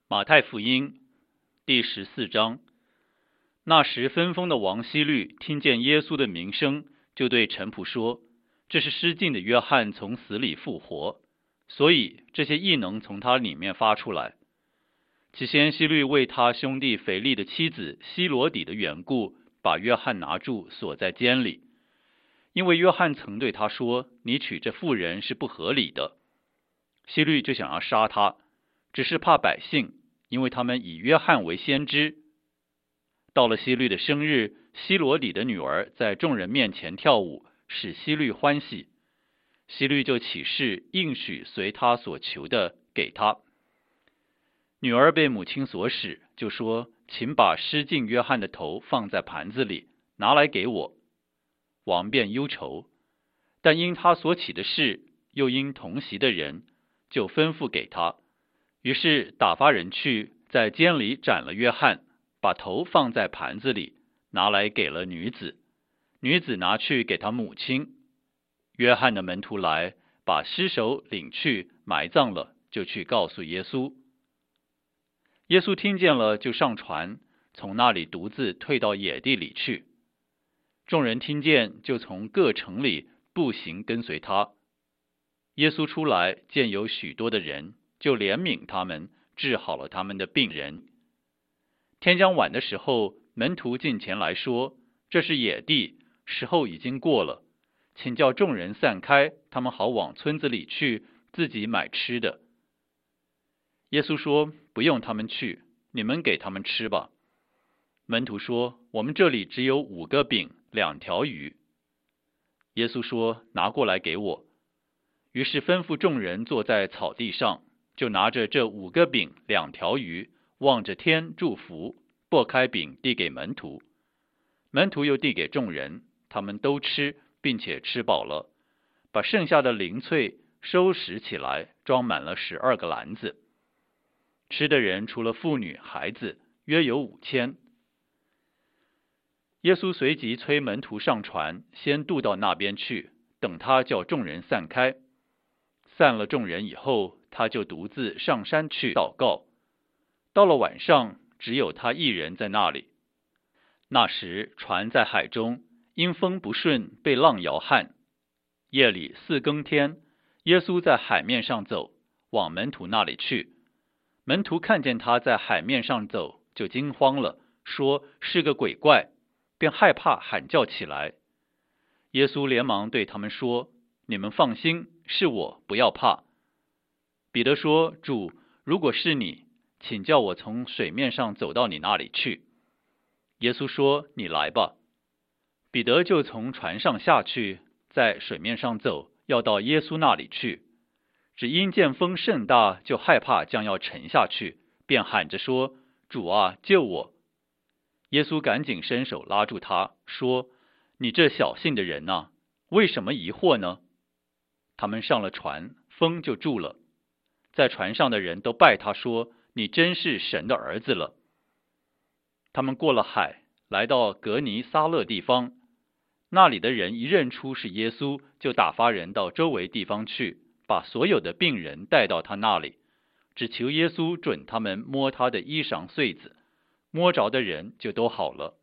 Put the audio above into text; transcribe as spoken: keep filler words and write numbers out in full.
马太福音第十四章。那时分封的王希律听见耶稣的名声，就对臣仆说：这是失禁的约翰从死里复活，所以这些异能从他里面发出来。起先希律为他兄弟腓力的妻子希罗底的缘故，把约翰拿住，锁在监里，因为约翰曾对他说：你娶这妇人是不合理的。希律就想要杀他，只是怕百姓，因为他们以约翰为先知。到了希律的生日，希罗底的女儿在众人面前跳舞，使希律欢喜。希律就起誓应许随他所求的给他。女儿被母亲所使，就说：请把失禁约翰的头放在盘子里，拿来给我。王便忧愁，但因他所起的事，又因同席的人，就吩咐给他。于是打发人去，在监里斩了约翰，把头放在盘子里，拿来给了女子。女子拿去给他母亲。约翰的门徒来，把尸首领去埋葬了，就去告诉耶稣。耶稣听见了，就上船，从那里独自退到野地里去。众人听见，就从各城里步行跟随他。耶稣出来，见有许多的人，就怜悯他们，治好了他们的病人。天将晚的时候，门徒进前来说：这是野地，时候已经过了，请叫众人散开，他们好往村子里去，自己买吃的。耶稣说：不用他们去，你们给他们吃吧。门徒说：我们这里只有五个饼，两条鱼。耶稣说：拿过来给我。于是吩咐众人坐在草地上，就拿着这五个饼两条鱼，望着天祝福，擘开饼递给门徒。门徒又递给众人，他们都吃，并且吃饱了，把剩下的零碎收拾起来，装满了十二个篮子。吃的人除了妇女孩子，约有五千。耶稣随即催门徒上船，先渡到那边去，等他叫众人散开。散了众人以后，他就独自上山去祷告。到了晚上，只有他一人在那里。那时船在海中，因风不顺，被浪摇撼。夜里四更天，耶稣在海面上走，往门徒那里去。门徒看见他在海面上走，就惊慌了，说是个鬼怪，便害怕，喊叫起来。耶稣连忙对他们说：你们放心，是我，不要怕。彼得说：主，如果是你，请叫我从水面上走到你那里去。耶稣说：你来吧。彼得就从船上下去，在水面上走，要到耶稣那里去。只因见风甚大，就害怕将要沉下去，便喊着说：主啊，救我！耶稣赶紧伸手拉住他，说：你这小信的人啊，为什么疑惑呢？他们上了船，风就住了。在船上的人都拜他说：你真是神的儿子了。他们过了海，来到格尼撒勒地方，那里的人一认出是耶稣，就打发人到周围地方去，把所有的病人带到他那里，只求耶稣准他们摸他的衣裳穗子，摸着的人就都好了。